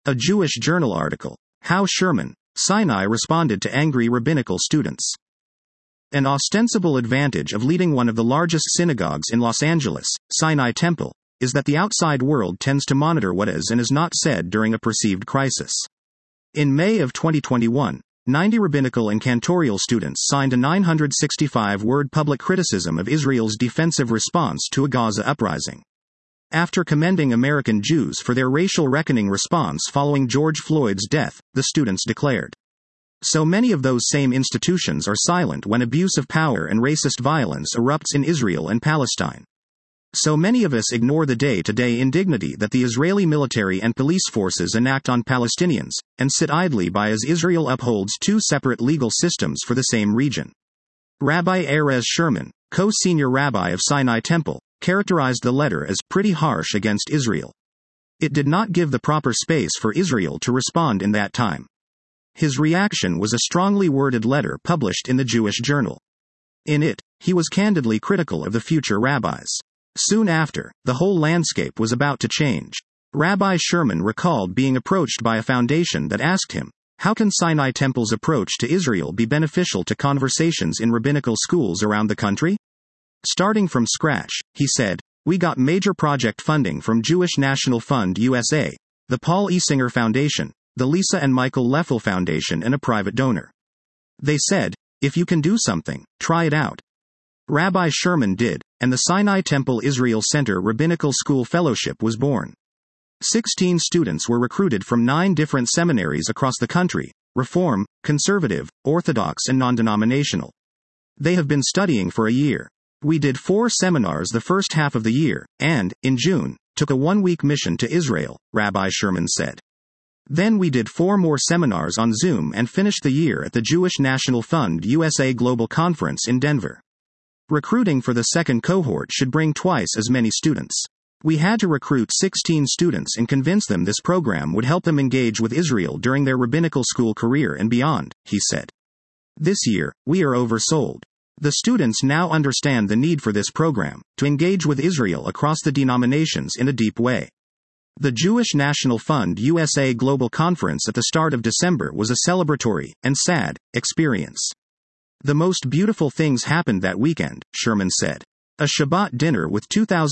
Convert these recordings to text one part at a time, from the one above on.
A Jewish Journal article. How Sherman, Sinai responded to angry rabbinical students. An ostensible advantage of leading one of the largest synagogues in Los Angeles, Sinai Temple, is that the outside world tends to monitor what is and is not said during a perceived crisis. In May of 2021, 90 rabbinical and cantorial students signed a 965-word public criticism of Israel's defensive response to a Gaza uprising. After commending American Jews for their racial reckoning response following George Floyd's death, the students declared. So many of those same institutions are silent when abuse of power and racist violence erupts in Israel and Palestine. So many of us ignore the day-to-day indignity that the Israeli military and police forces enact on Palestinians, and sit idly by as Israel upholds two separate legal systems for the same region. Rabbi Erez Sherman, co-senior rabbi of Sinai Temple, characterized the letter as pretty harsh against Israel. It did not give the proper space for Israel to respond in that time. His reaction was a strongly worded letter published in the Jewish Journal. In it, he was candidly critical of the future rabbis. Soon after, the whole landscape was about to change. Rabbi Sherman recalled being approached by a foundation that asked him, how can Sinai Temple's approach to Israel be beneficial to conversations in rabbinical schools around the country? Starting from scratch, he said, we got major project funding from Jewish National Fund USA, the Paul Isinger Foundation, the Lisa and Michael Leffel Foundation, and a private donor. They said, if you can do something, try it out. Rabbi Sherman did, and the Sinai Temple Israel Center Rabbinical School Fellowship was born. 16 students were recruited from 9 different seminaries across the country: Reform, Conservative, Orthodox, and non-denominational. They have been studying for a year. We did 4 seminars the first half of the year, and, in June, took a 1-week mission to Israel, Rabbi Sherman said. Then we did 4 more seminars on Zoom and finished the year at the Jewish National Fund USA Global Conference in Denver. Recruiting for the second cohort should bring twice as many students. We had to recruit 16 students and convince them this program would help them engage with Israel during their rabbinical school career and beyond, he said. This year, we are oversold. The students now understand the need for this program, to engage with Israel across the denominations in a deep way. The Jewish National Fund USA Global Conference at the start of December was a celebratory, and sad, experience. The most beautiful things happened that weekend, Sherman said. A Shabbat dinner with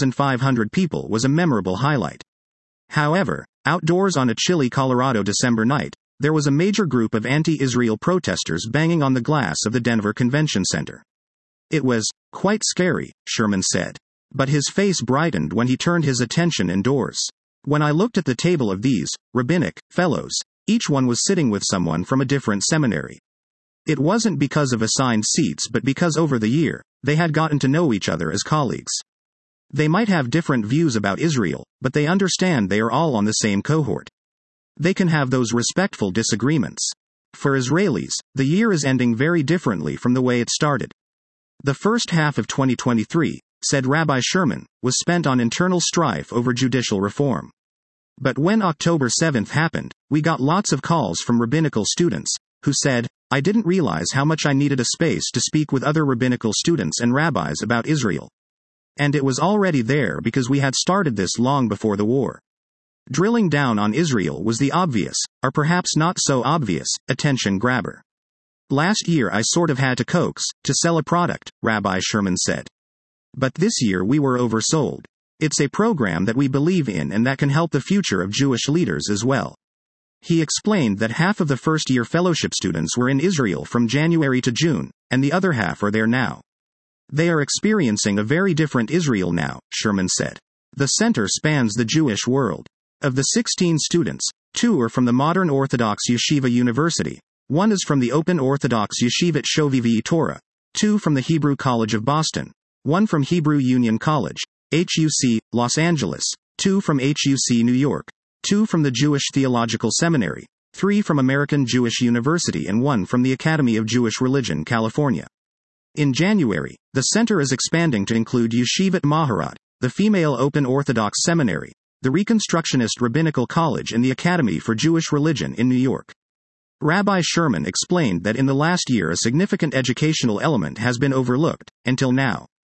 2,500 people was a memorable highlight. However, outdoors on a chilly Colorado December night, there was a major group of anti-Israel protesters banging on the glass of the Denver Convention Center. It was quite scary, Sherman said. But his face brightened when he turned his attention indoors. When I looked at the table of these rabbinic fellows, each one was sitting with someone from a different seminary. It wasn't because of assigned seats but because over the year, they had gotten to know each other as colleagues. They might have different views about Israel, but they understand they are all on the same cohort. They can have those respectful disagreements. For Israelis, the year is ending very differently from the way it started. The first half of 2023, said Rabbi Sherman, was spent on internal strife over judicial reform. But when October 7th happened, we got lots of calls from rabbinical students, who said, I didn't realize how much I needed a space to speak with other rabbinical students and rabbis about Israel. And it was already there because we had started this long before the war. Drilling down on Israel was the obvious, or perhaps not so obvious, attention grabber. Last year I sort of had to coax, to sell a product, Rabbi Sherman said. But this year we were oversold. It's a program that we believe in and that can help the future of Jewish leaders as well. He explained that half of the first-year fellowship students were in Israel from January to June, and the other half are there now. They are experiencing a very different Israel now, Sherman said. The center spans the Jewish world. Of the 16 students, 2 are from the Modern Orthodox Yeshiva University, 1 is from the Open Orthodox Yeshivat Shovivi Torah, 2 from the Hebrew College of Boston, 1 from Hebrew Union College, HUC, Los Angeles, 2 from HUC New York, 2 from the Jewish Theological Seminary, 3 from American Jewish University and 1 from the Academy of Jewish Religion, California. In January, the center is expanding to include Yeshivat Maharat, the female Open Orthodox Seminary, the Reconstructionist Rabbinical College and the Academy for Jewish Religion in New York. Rabbi Sherman explained that in the last year a significant educational element has been overlooked, until now.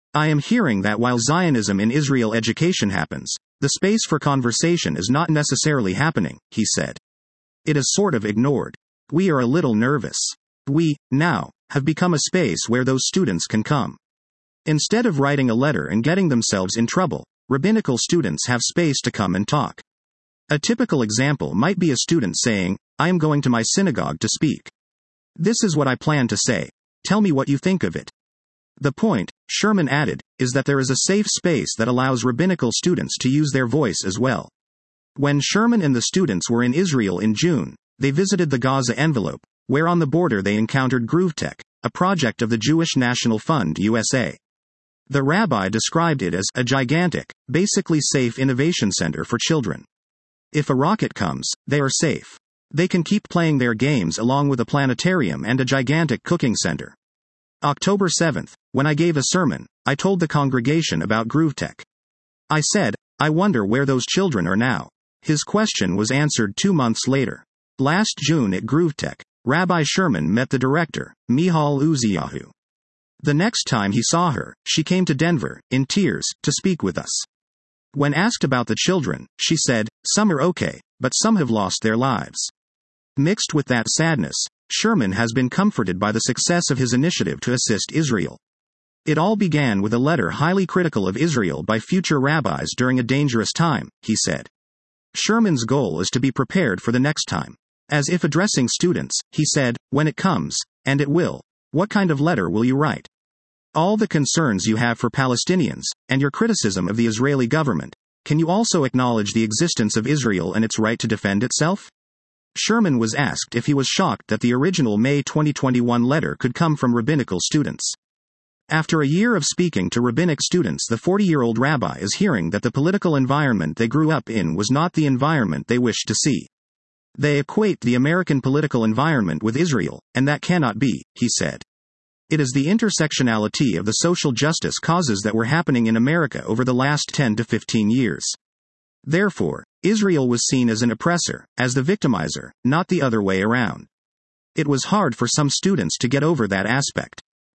I am hearing that while Zionism in Israel education happens, the space for conversation is not necessarily happening, he said. It is sort of ignored. We are a little nervous. We, now, have become a space where those students can come. Instead of writing a letter and getting themselves in trouble, rabbinical students have space to come and talk. A typical example might be a student saying, I am going to my synagogue to speak. This is what I plan to say. Tell me what you think of it. The point, Sherman added, is that there is a safe space that allows rabbinical students to use their voice as well. When Sherman and the students were in Israel in June, they visited the Gaza envelope, where on the border they encountered GrooveTech, a project of the Jewish National Fund USA. The rabbi described it as a gigantic, basically safe innovation center for children. If a rocket comes, they are safe. They can keep playing their games along with a planetarium and a gigantic cooking center. October 7th, when I gave a sermon, I told the congregation about GrooveTech. I said, I wonder where those children are now. His question was answered 2 months later. Last June at GrooveTech, Rabbi Sherman met the director, Michal Uziyahu. The next time he saw her, she came to Denver, in tears, to speak with us. When asked about the children, she said, some are okay, but some have lost their lives. Mixed with that sadness, Sherman has been comforted by the success of his initiative to assist Israel. It all began with a letter highly critical of Israel by future rabbis during a dangerous time, he said. Sherman's goal is to be prepared for the next time. As if addressing students, he said, when it comes, and it will, what kind of letter will you write? All the concerns you have for Palestinians, and your criticism of the Israeli government, can you also acknowledge the existence of Israel and its right to defend itself? Sherman was asked if he was shocked that the original May 2021 letter could come from rabbinical students. After a year of speaking to rabbinic students, the 40-year-old rabbi is hearing that the political environment they grew up in was not the environment they wished to see. They equate the American political environment with Israel, and that cannot be, he said. It is the intersectionality of the social justice causes that were happening in America over the last 10 to 15 years. Therefore, Israel was seen as an oppressor, as the victimizer, not the other way around. It was hard for some students to get over that aspect.